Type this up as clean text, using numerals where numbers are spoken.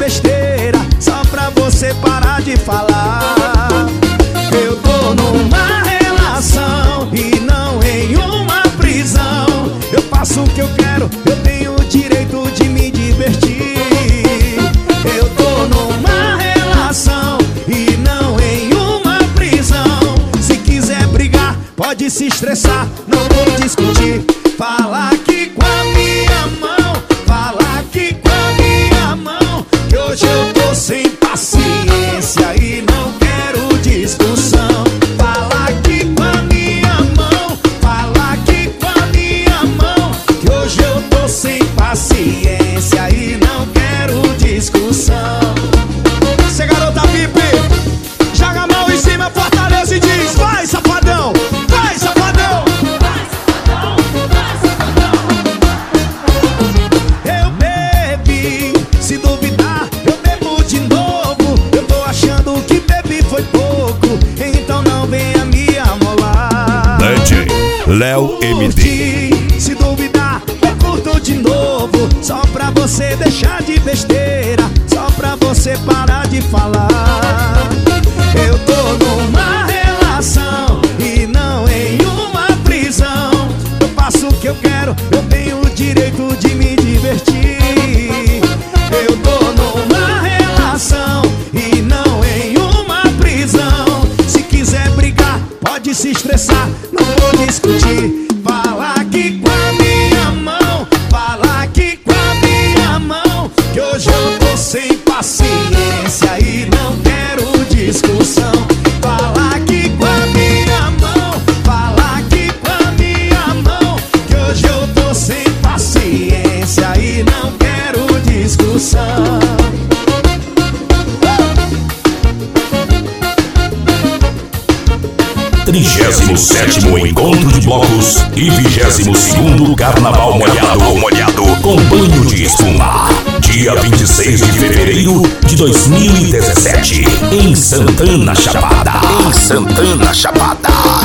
besteira, só pra você parar de falar. Eu tô numa relação e não em uma prisão. Eu faço o que eu quero, eu tenho o direito de me divertir. Eu tô numa relação e não em uma prisão. Se quiser brigar, pode se estressar, não vou discutir. Fala aqui com a minha mão, fala aqui com a minha mão, que hoje eu tô sem paciência e não quero discussão. Fala aqui com a minha mão, fala aqui com a minha mão, que hoje eu tô sem paciência e não quero discussão. Cê garota VIP, joga a mão em cima, fortaleza e diz: vai, safadão, vai, safadão. Eu bebi, se duvidar, eu bebo de novo. Eu tô achando que bebi foi pouco, então não venha me amolar. DJ Léo MD. Se duvidar, eu curto de novo, só pra você deixar de besteira, só pra você parar de falar. Eu tô numa relação e não em uma prisão. Eu faço o que eu quero, eu tenho o direito de me divertir. Eu tô numa relação e não em uma prisão. Se quiser brigar, pode se estressar, não vou discutir. Fala aqui com a minha mão, fala aqui com a minha mão, que hoje eu tô sem paciência e não quero discussão. Fala aqui com a minha mão, fala aqui com a minha mão, que hoje eu tô sem paciência e não quero discussão. 37º Encontro de Blocos e 22º Carnaval Molhado com banho de espuma. Dia 26 de fevereiro de 2017 em Santana Chapada.